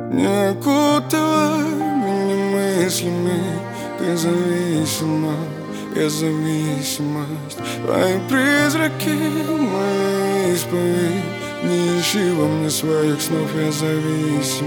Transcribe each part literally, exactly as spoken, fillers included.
Не окутывай меня мыслями, ты зависима, я зависимость. Твои призраки, моя исповедь. Не ищи во мне своих снов, я зависимость.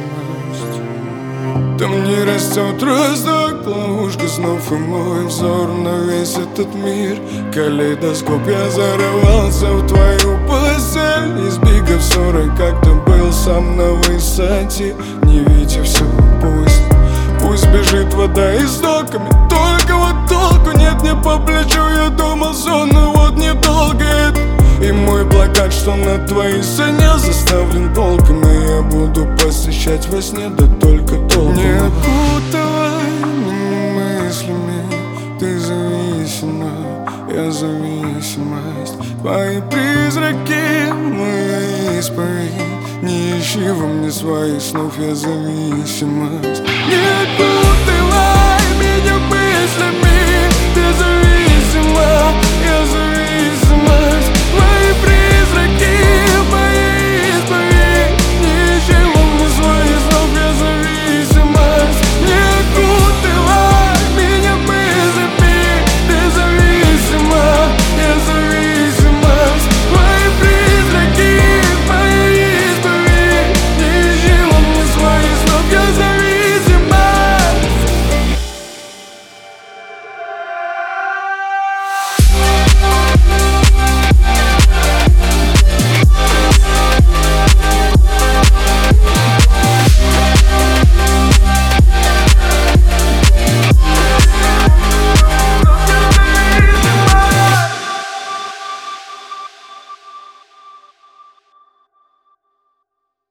Там не растет росток, ловушка снов, и мой взор на весь этот мир. Калейдоскоп, я зарывался в твою постель. Избегав ссоры, как-то был сам на высоте. Не видя все, пусть, пусть бежит вода истоками. Только вот толку нет мне по плечу. Я думал сон, но вот недолго это. И мой плакат, что на твоей сцене заставлен полками, я буду посещать во сне, да только толком. Не окутывай меня мыслями, ты зависима, я зависимость. Твои призраки, моя исповедь. Не ищи во мне своих снов, я зависимость. Не